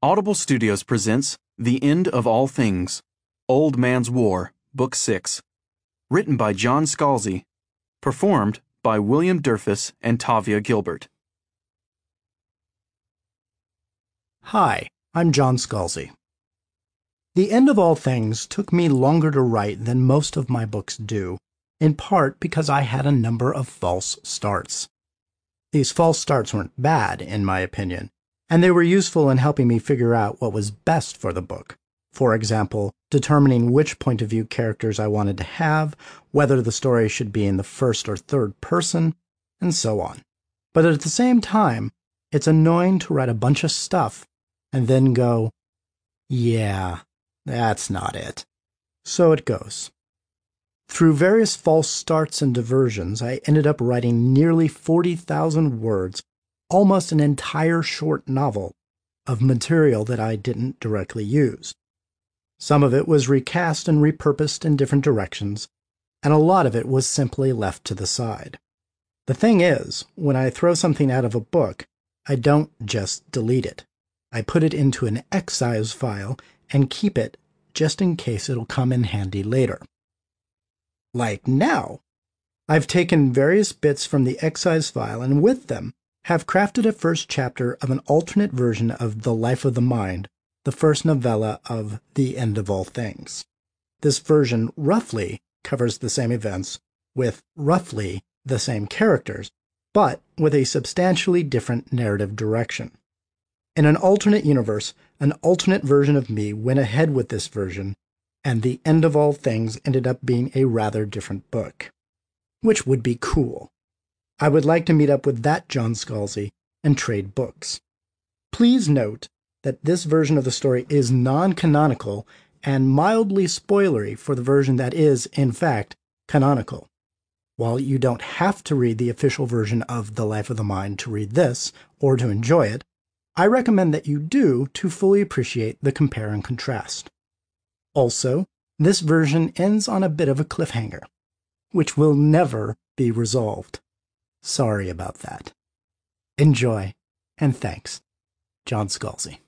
Audible Studios presents The End of All Things, Old Man's War, Book 6, written by John Scalzi, performed by William Durfus and Tavia Gilbert. Hi, I'm John Scalzi. The End of All Things took me longer to write than most of my books do, in part because I had a number of false starts. These false starts weren't bad, in my opinion, and they were useful in helping me figure out what was best for the book. For example, determining which point of view characters I wanted to have, whether the story should be in the first or third person, and so on. But at the same time, it's annoying to write a bunch of stuff and then go, yeah, that's not it. So it goes. Through various false starts and diversions, I ended up writing nearly 40,000 words, almost an entire short novel, of material that I didn't directly use. Some of it was recast and repurposed in different directions, and a lot of it was simply left to the side. The thing is, when I throw something out of a book, I don't just delete it. I put it into an excise file and keep it just in case it'll come in handy later. Like now, I've taken various bits from the excise file and with them have crafted a first chapter of an alternate version of The Life of the Mind, the first novella of The End of All Things. This version roughly covers the same events with roughly the same characters, but with a substantially different narrative direction. In an alternate universe, an alternate version of me went ahead with this version, and The End of All Things ended up being a rather different book. Which would be cool. I would like to meet up with that John Scalzi and trade books. Please note that this version of the story is non-canonical and mildly spoilery for the version that is, in fact, canonical. While you don't have to read the official version of The Life of the Mind to read this or to enjoy it, I recommend that you do to fully appreciate the compare and contrast. Also, this version ends on a bit of a cliffhanger, which will never be resolved. Sorry about that. Enjoy, and thanks. John Scalzi.